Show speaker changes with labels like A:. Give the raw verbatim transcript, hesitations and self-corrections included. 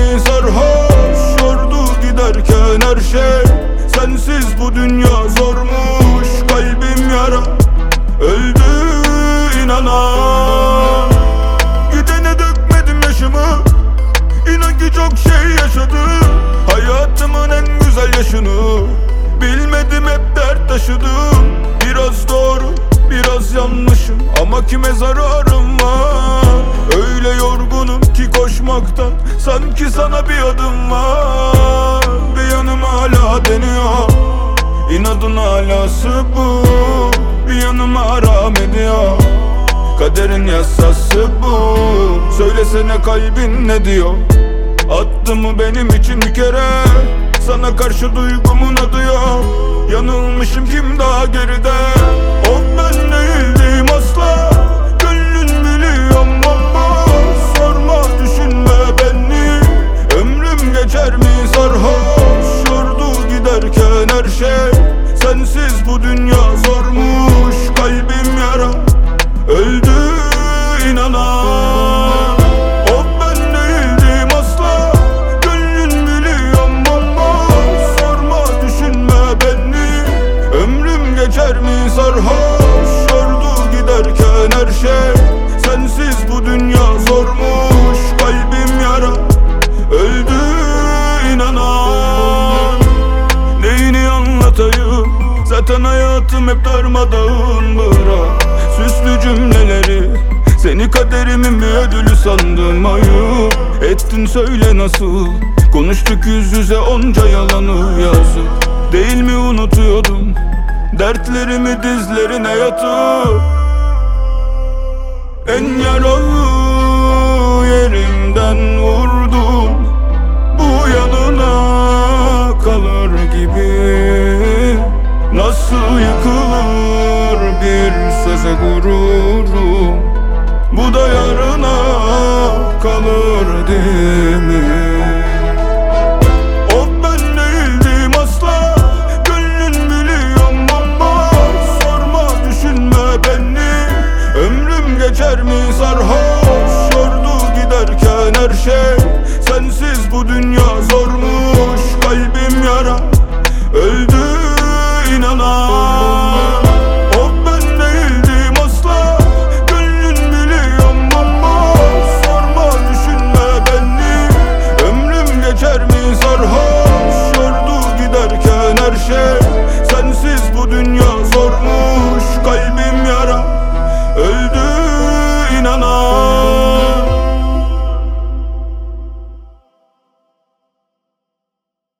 A: mi sarhoş? Yordu giderken her şey. Sensiz bu dünya zormuş. Kalbim yara, öldü inanan. Gidene dökmedim yaşımı, İnan ki çok şey yaşadım. Hayatımın en güzel yaşını bilmedim, hep dert taşıdım. Biraz doğru, biraz yanlışım, ama kime zararım var? Öyle yorgunum ki koşmaktan, sanki sana bir adım var. Bir yanım hala deniyor, inadın alası bu. Bir yanım haram ediyor, kaderin yasası bu. Söylesene kalbin ne diyor? Attı mı benim için bir kere? Sana karşı duygumun adı yok. Yanılmışım, kim daha geride? O ben değildim asla. Gönlün biliyor ama sorma, düşünme beni. Ömrüm geçer mi sarhoş? Yordu giderken her şey. Sensiz bu dünya zormuş. Kalbim yara, öldü inanan. Geçer mi sarhoş? Yordu giderken her şey. Sensiz bu dünya zormuş. Kalbim yara, öldü inanan. Neyini anlatayım? Zaten hayatım hep darmadağın, bırak süslü cümleleri. Seni kaderimin bir ödülü sandım, ayıp ettin, söyle nasıl? Konuştuk yüz yüze onca yalanı, yazık değil mi? Unutuyordum dertlerimi dizlerine yatıp. En yaralı yerimden vurdum, bu yanına kalır gibi. Nasıl yıkılır bir söze gururum, bu da yarına kalır değil mi? Geçer mi sarhoş? Yordu giderken her şey. Sensiz bu dünya zormuş. Kalbim yara, öldü inanan. O ben değildim asla. Gönlün biliyor ama sorma, düşünme beni. Ömrüm geçer mi sarhoş? Yordu giderken her şey.